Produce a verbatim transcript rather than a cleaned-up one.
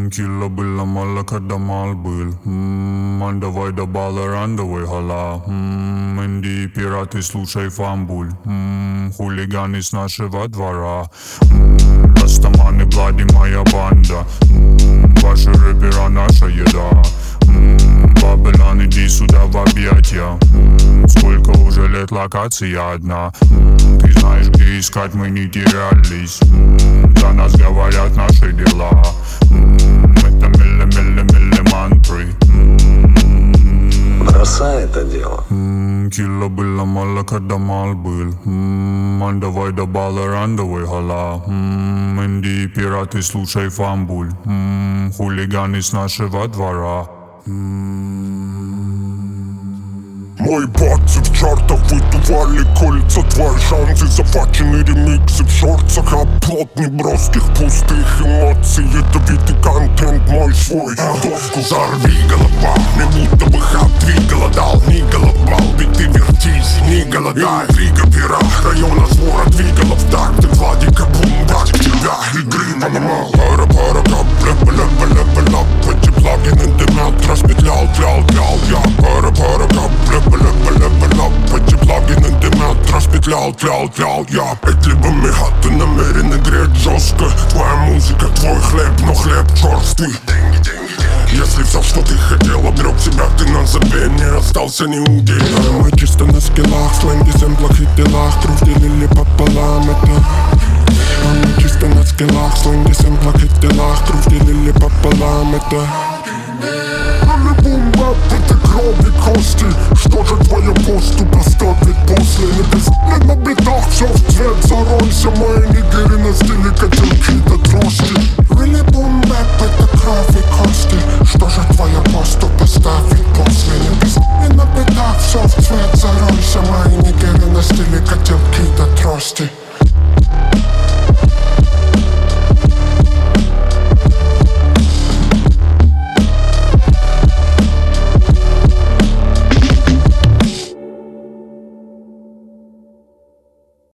Килла было мало, когда мал был. М, Давай до бала рандовой гала. М, Инди пираты, слушай фамбуль. М, Хулиганы с нашего двора. М, Растаманы, Блади, моя банда. М, Ваши рэпера, наша еда. М, Бабелан, иди сюда в объятия. М, Сколько уже лет, локация одна. М, Ты знаешь, где искать, мы не терялись. М, За нас говорят наши дела. М, Это милли-милли-милли мантры. Бросай это дело. Килла было мало, когда мал был. М, Давай до бала рандовой гала. М, Инди пираты, слушай фамбуль. М, Хулиганы с нашего двора. Мои бацы в чартах выдували кольца. Твои шансы захвачены, ремиксы в шорцах. Оплот неброских пустых эмоций. Ядовитый контент мой свой. Доску зарви, голова. Не будто бы хат двигала, дал. Не голодал, ведь ты вертись, не голодай. Интрига пера, района свора двигала в такт. Ты Владика бум, тебя игры наломал. Пара-пара, кап-ля-бля-бля-бля-бля. Эти плагины дымят, распетлял, тлял, тлял. Я пара-пара, кап-ля-бля. Эти плагины дымят, распетлял, тлял, тлял. Я эти либо мега, ты намерен греть жестко. Твоя музыка, твой хлеб, но хлеб черствый. Если все, что ты хотел, обрек себя ты на забвение, остался неудел. Мы чисто на скиллах, сленге, сэмплах и делах. Труд делили пополам, это а мы чисто на скиллах, сленге, сэмплах и делах. Труд делили пополам, это